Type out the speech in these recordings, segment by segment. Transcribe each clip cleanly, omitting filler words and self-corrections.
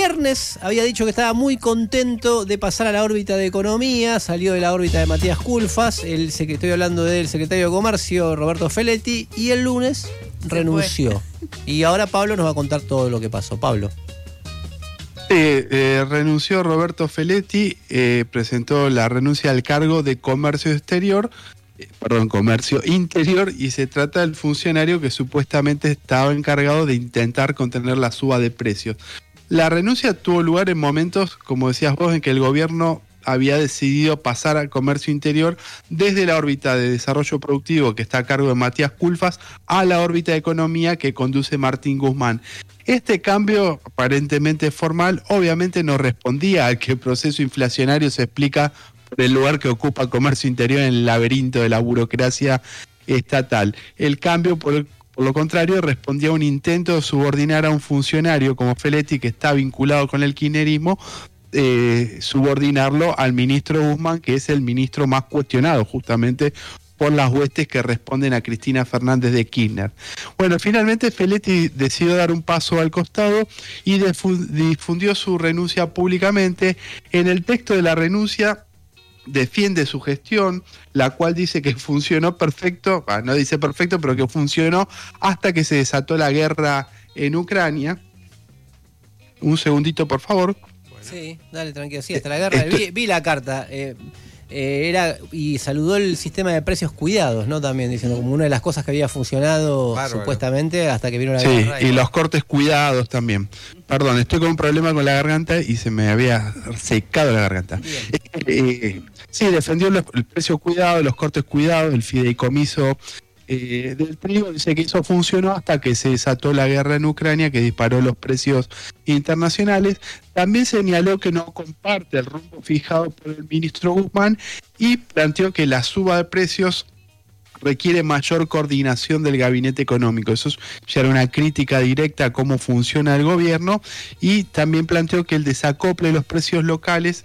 viernes había dicho que estaba muy contento de pasar a la órbita de economía, salió de la órbita de Matías Culfas, estoy hablando del secretario de Comercio, Roberto Feletti, y el lunes renunció. Y ahora Pablo nos va a contar todo lo que pasó. Pablo. Renunció Roberto Feletti, presentó la renuncia al cargo de Comercio Interior, y se trata del funcionario que supuestamente estaba encargado de intentar contener la suba de precios. La renuncia tuvo lugar en momentos, como decías vos, en que el gobierno había decidido pasar al comercio interior desde la órbita de desarrollo productivo, que está a cargo de Matías Culfas, a la órbita de economía que conduce Martín Guzmán. Este cambio, aparentemente formal, obviamente no respondía al que el proceso inflacionario se explica por el lugar que ocupa el comercio interior en el laberinto de la burocracia estatal. El cambio, por lo contrario, respondía a un intento de subordinar a un funcionario como Feletti, que está vinculado con el kirchnerismo, subordinarlo al ministro Guzmán, que es el ministro más cuestionado justamente por las huestes que responden a Cristina Fernández de Kirchner. Bueno, finalmente Feletti decidió dar un paso al costado y difundió su renuncia públicamente. En el texto de la renuncia defiende su gestión, la cual dice que funcionó perfecto, no dice perfecto, pero que funcionó hasta que se desató la guerra en Ucrania. Un segundito, por favor. Sí, dale, tranquilo. Sí, hasta la guerra. Vi la carta. Y saludó el sistema de precios cuidados, ¿no? También diciendo como una de las cosas que había funcionado supuestamente hasta que vino la guerra. Sí, y los cortes cuidados también. Perdón, estoy con un problema con la garganta y se me había secado la garganta. Sí, defendió el precio cuidado, los cortes cuidados, el fideicomiso del trigo. Dice que eso funcionó hasta que se desató la guerra en Ucrania, que disparó los precios internacionales. También señaló que no comparte el rumbo fijado por el ministro Guzmán y planteó que la suba de precios requiere mayor coordinación del gabinete económico. Eso ya era una crítica directa a cómo funciona el gobierno, y también planteó que el desacople de los precios locales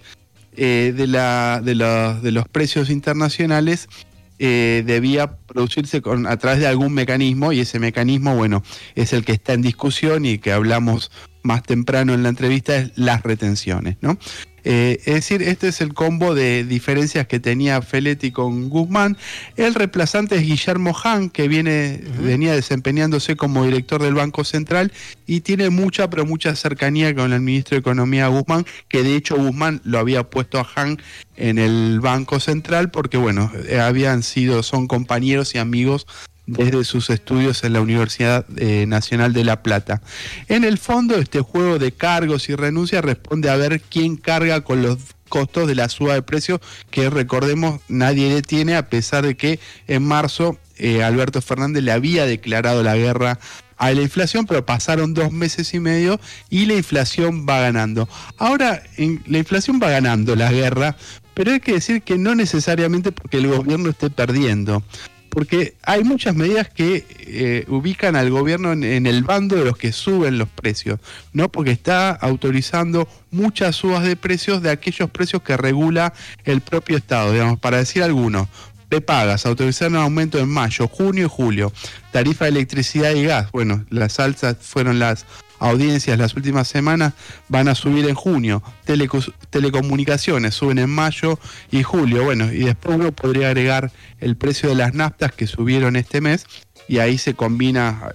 de los precios internacionales debía producirse a través de algún mecanismo, y ese mecanismo, bueno, es el que está en discusión y que hablamos más temprano en la entrevista, es las retenciones, ¿no? Es decir, este es el combo de diferencias que tenía Feletti con Guzmán. El reemplazante es Guillermo Hahn, que venía desempeñándose como director del Banco Central y tiene mucha cercanía con el ministro de Economía Guzmán, que de hecho Guzmán lo había puesto a Hahn en el Banco Central porque, bueno, son compañeros y amigos desde sus estudios en la Universidad Nacional de La Plata. En el fondo, este juego de cargos y renuncias responde a ver quién carga con los costos de la suba de precios, que recordemos nadie detiene, a pesar de que en marzo Alberto Fernández le había declarado la guerra a la inflación, pero pasaron 2 meses y medio y la inflación va ganando. Ahora, la inflación va ganando la guerra, pero hay que decir que no necesariamente porque el gobierno esté perdiendo, porque hay muchas medidas que ubican al gobierno en el bando de los que suben los precios, ¿no? Porque está autorizando muchas subas de precios de aquellos precios que regula el propio Estado. Digamos, para decir algunos: prepagas, autorizaron un aumento en mayo, junio y julio. Tarifa de electricidad y gas, bueno, las alzas fueron las audiencias las últimas semanas, van a subir en junio. Telecomunicaciones suben en mayo y julio. Bueno, y después uno podría agregar el precio de las naftas que subieron este mes, y ahí se combina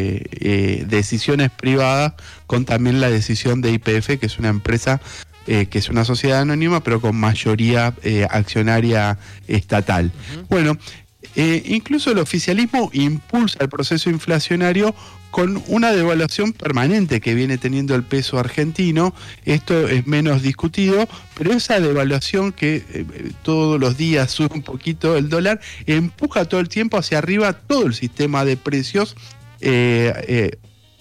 decisiones privadas con también la decisión de YPF, que es una empresa que es una sociedad anónima, pero con mayoría accionaria estatal. Bueno, incluso el oficialismo impulsa el proceso inflacionario con una devaluación permanente que viene teniendo el peso argentino. Esto es menos discutido, pero esa devaluación que todos los días sube un poquito el dólar, empuja todo el tiempo hacia arriba todo el sistema de precios, en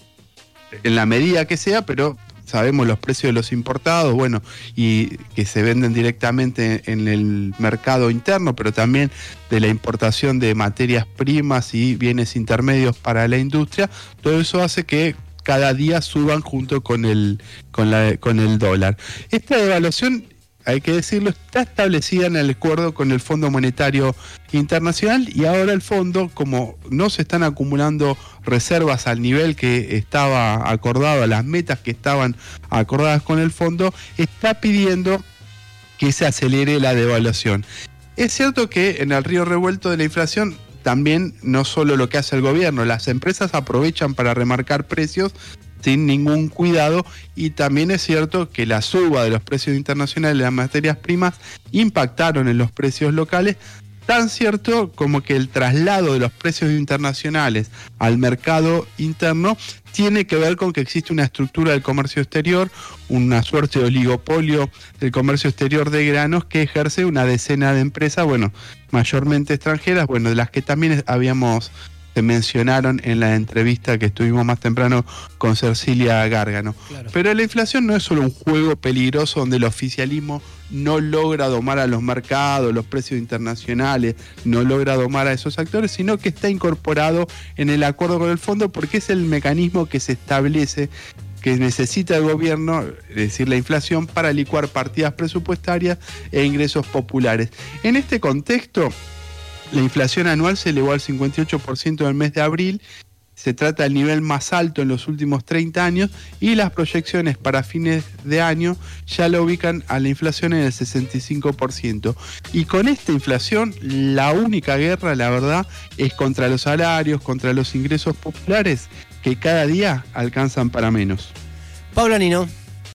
la medida que sea, pero sabemos los precios de los importados, bueno, y que se venden directamente en el mercado interno, pero también de la importación de materias primas y bienes intermedios para la industria. Todo eso hace que cada día suban junto con el dólar. Esta devaluación hay que decirlo, está establecida en el acuerdo con el Fondo Monetario Internacional, y ahora el fondo, como no se están acumulando reservas al nivel que estaba acordado, a las metas que estaban acordadas con el fondo, está pidiendo que se acelere la devaluación. Es cierto que en el río revuelto de la inflación también no solo lo que hace el gobierno, las empresas aprovechan para remarcar precios sin ningún cuidado, y también es cierto que la suba de los precios internacionales de las materias primas impactaron en los precios locales, tan cierto como que el traslado de los precios internacionales al mercado interno tiene que ver con que existe una estructura del comercio exterior, una suerte de oligopolio del comercio exterior de granos que ejerce una decena de empresas, bueno, mayormente extranjeras, bueno, de las que también se mencionaron en la entrevista que estuvimos más temprano con Cecilia Gárgano. Claro. Pero la inflación no es solo un juego peligroso donde el oficialismo no logra domar a los mercados, los precios internacionales, no logra domar a esos actores, sino que está incorporado en el acuerdo con el fondo, porque es el mecanismo que se establece, que necesita el gobierno, es decir, la inflación, para licuar partidas presupuestarias e ingresos populares. En este contexto, la inflación anual se elevó al 58% en el mes de abril, se trata del nivel más alto en los últimos 30 años, y las proyecciones para fines de año ya la ubican a la inflación en el 65%. Y con esta inflación, la única guerra, la verdad, es contra los salarios, contra los ingresos populares, que cada día alcanzan para menos. Pablo Nino.